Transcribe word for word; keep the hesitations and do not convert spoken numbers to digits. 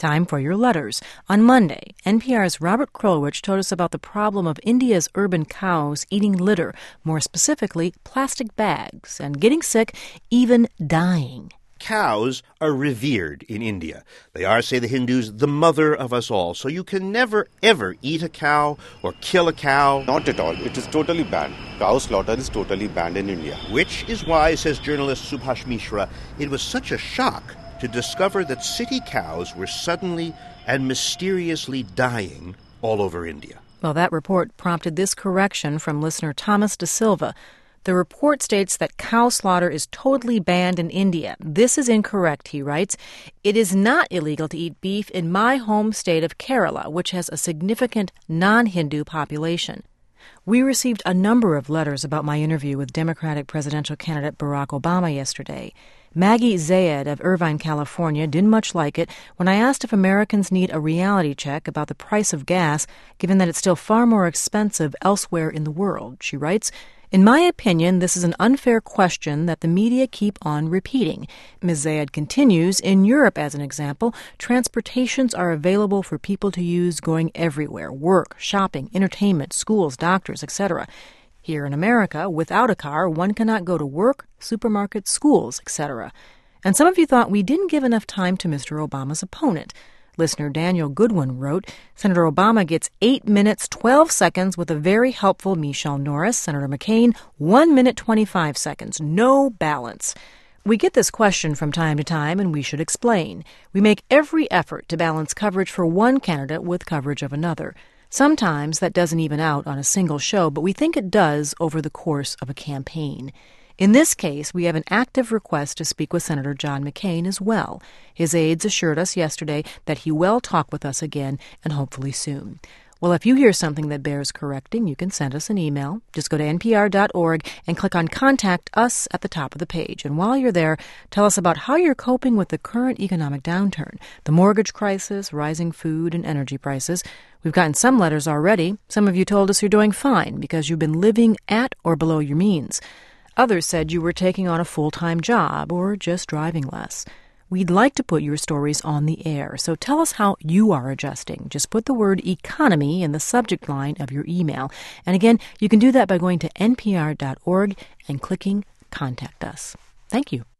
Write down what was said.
Time for your letters. On Monday, N P R's Robert Krulwich told us about the problem of India's urban cows eating litter, more specifically plastic bags, and getting sick, even dying. Cows are revered in India. They are, say the Hindus, the mother of us all. So you can never, ever eat a cow or kill a cow. Not at all. It is totally banned. Cow slaughter is totally banned in India. Which is why, says journalist Subhash Mishra, it was such a shock to discover that city cows were suddenly and mysteriously dying all over India. Well, that report prompted this correction from listener Thomas De Silva. The report states that cow slaughter is totally banned in India. This is incorrect, he writes. It is not illegal to eat beef in my home state of Kerala, which has a significant non-Hindu population. We received a number of letters about my interview with Democratic presidential candidate Barack Obama yesterday. Maggie Zayed of Irvine, California, didn't much like it when I asked if Americans need a reality check about the price of gas, given that it's still far more expensive elsewhere in the world. She writes, "In my opinion, this is an unfair question that the media keep on repeating." Miz Zayed continues, "In Europe, as an example, transportations are available for people to use going everywhere, work, shopping, entertainment, schools, doctors, et cetera. Here in America, without a car, one cannot go to work, supermarkets, schools, et cetera" And some of you thought we didn't give enough time to Mister Obama's opponent. Listener Daniel Goodwin wrote, "Senator Obama gets eight minutes, twelve seconds with a very helpful Michelle Norris. Senator McCain, one minute, twenty-five seconds. No balance." We get this question from time to time, and we should explain. We make every effort to balance coverage for one candidate with coverage of another. Sometimes that doesn't even out on a single show, but we think it does over the course of a campaign. In this case, we have an active request to speak with Senator John McCain as well. His aides assured us yesterday that he will talk with us again, and hopefully soon. Well, if you hear something that bears correcting, you can send us an email. Just go to N P R dot org and click on Contact Us at the top of the page. And while you're there, tell us about how you're coping with the current economic downturn, the mortgage crisis, rising food and energy prices. We've gotten some letters already. Some of you told us you're doing fine because you've been living at or below your means. Others said you were taking on a full-time job or just driving less. We'd like to put your stories on the air, so tell us how you are adjusting. Just put the word economy in the subject line of your email. And again, you can do that by going to N P R dot org and clicking Contact Us. Thank you.